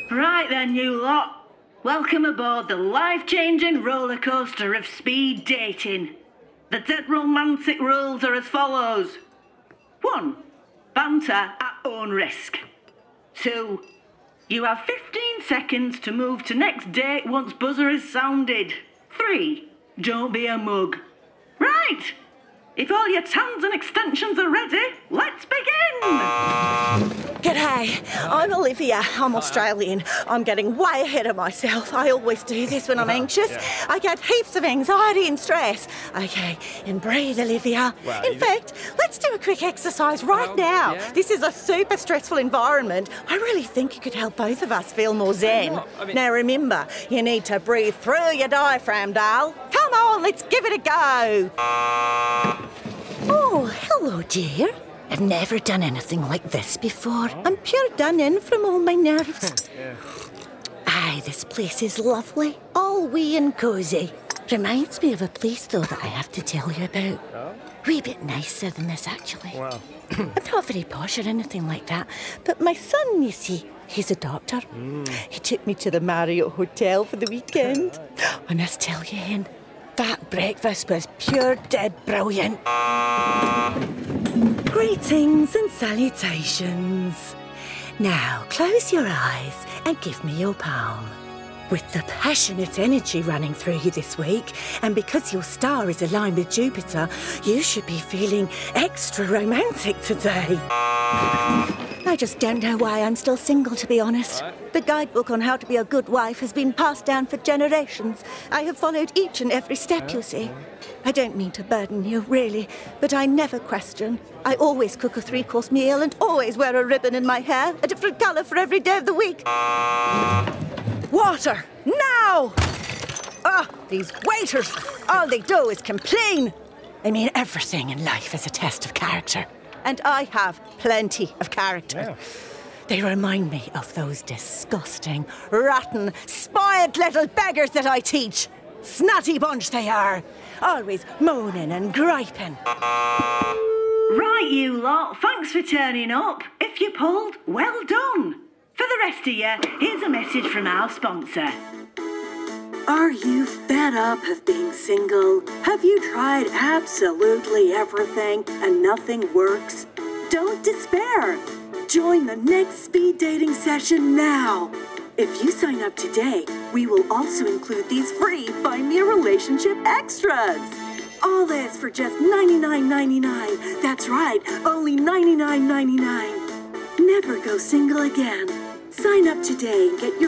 Right then, you lot. Welcome aboard the life-changing roller coaster of speed dating. The dead romantic rules are as follows. 1. Banter at own risk. 2. You have 15 seconds to move to next date once buzzer is sounded. 3. Don't be a mug. Right. If all your tans and extensions are ready, let's begin! G'day, I'm Olivia. I'm Australian. I'm getting way ahead of myself. I always do this when I'm anxious. I get heaps of anxiety and stress. Okay, and breathe, Olivia. In fact, let's do a quick exercise right now. Yeah. This is a super stressful environment. I really think it could help both of us feel more zen. Now remember, you need to breathe through your diaphragm, doll. Come on, let's give it a go. Oh, hello, dear. I've never done anything like this before. I'm pure done in from all my nerves. Aye, this place is lovely. All wee and cosy. Reminds me of a place, though, that I have to tell you about. Wee bit nicer than this, actually. Wow. I'm not very posh or anything like that, but my son, you see, he's a doctor. He took me to the Marriott Hotel for the weekend. I must tell you, Hen, that breakfast was pure dead brilliant. Greetings and salutations. Now, close your eyes and give me your palm. With the passionate energy running through you this week, and because your star is aligned with Jupiter, you should be feeling extra romantic today. I just don't know why I'm still single, to be honest. The guidebook on how to be a good wife has been passed down for generations. I have followed each and every step, you see. I don't mean to burden you, really, but I never question. I always cook a 3-course meal and always wear a ribbon in my hair, a different colour for every day of the week. Water, now! These waiters, all they do is complain. I mean, everything in life is a test of character. And I have plenty of character. Yeah. They remind me of those disgusting, rotten, spoiled little beggars that I teach. Snotty bunch they are. Always moaning and griping. Right, you lot. Thanks for turning up. If you pulled, well done. For the rest of you, here's a message from our sponsor. Are you fed up of being single? Have you tried absolutely everything and nothing works? Don't despair. Join the next speed dating session now. If you sign up today, we will also include these free Find Me a Relationship extras. All this for just $99.99. That's right, only $99.99. Never go single again. Sign up today and get your